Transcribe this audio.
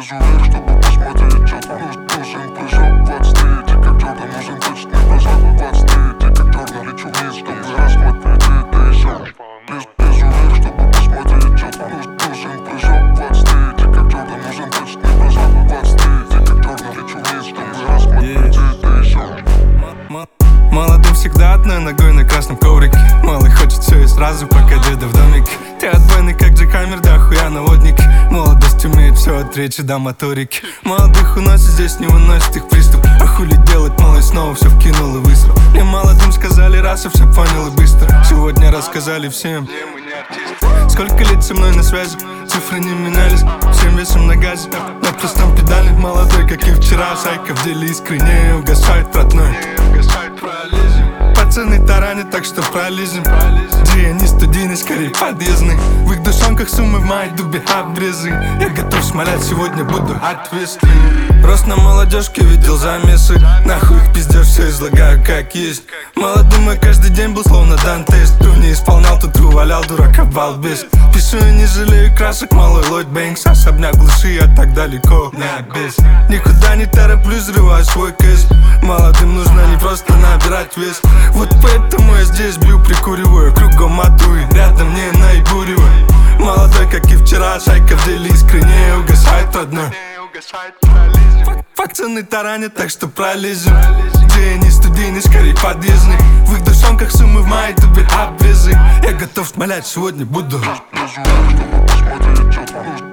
вверх, чтобы посмотреть четко. Нужен прыжок, 23, как Джордан. Нужен точный прыжок, 23, как Джордан. Лечу вниз, чтобы рассмотреть это еще. Лезу вверх, чтобы посмотреть четко. Нужен прыжок, 23, как Джордан. Нужен точный прыжок, 23, как Джордан. Лечу вниз, чтобы рассмотреть это еще. Молодым всегда одной ногой на красном коврике. Малый хочет все и сразу, пока деда в домике. Ты отбойный, как Джек Хаммер, да хуя наводник. Молодость умеет все от речи до моторики. Молодых уносит, здесь не выносит их приступ. А хули делать, малый снова все вкинул и высрал. Мне молодым сказали раз, и все понял и быстро. Сегодня рассказали всем. Сколько лет со мной на связи, цифры не менялись. Всем весом на газе, на простом педали. Молодой, как и вчера, шайка в деле искренне угасает родной. Пацаны таранят, так что пролезем. Где не студийный, скорее подъездный. В их душонках суммы в моей дубе обрезы. Я готов смолять, сегодня буду ответственный. Рост на молодежке, видел замесы. Нахуй их пиздешь, все излагаю как есть. Молодым мой каждый день был словно Дантес. Кто не исполнял, тот валял, дурака балбес. Пишу и не жалею красок, малой Ллойд Бэнкс. Особняк глуши, я так далеко не обез. Никуда не тороплюсь, взрываю свой кэш. Молодым нужно не просто набирать вес. Вот поэтому я здесь бью, прикуриваю. Кругом матую, рядом не наебуриваю. Молодой, как и вчера, шайка в деле искренне угасает родной. Пацаны таранят, так что пролезем. Где не студийный, скорее подъездный. В их душонках суммы в моей дубе обрезы. Я готов смолять, сегодня буду. Лезу вверх, чтобы посмотреть четко.